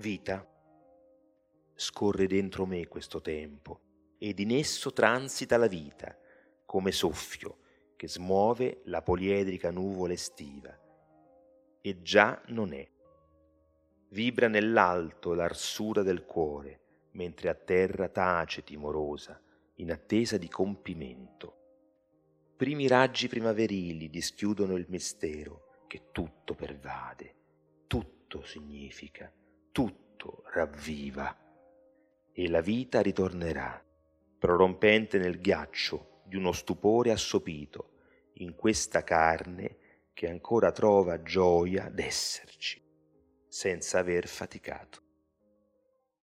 Vita, scorre dentro me questo tempo, ed in esso transita la vita, come soffio che smuove la poliedrica nuvola estiva, e già non è. Vibra nell'alto l'arsura del cuore, mentre a terra tace timorosa, in attesa di compimento. Primi raggi primaverili dischiudono il mistero che tutto pervade, tutto significa, tutto ravviva. E la vita ritornerà, prorompente nel ghiaccio di uno stupore assopito, in questa carne che ancora trova gioia d'esserci, senza aver faticato.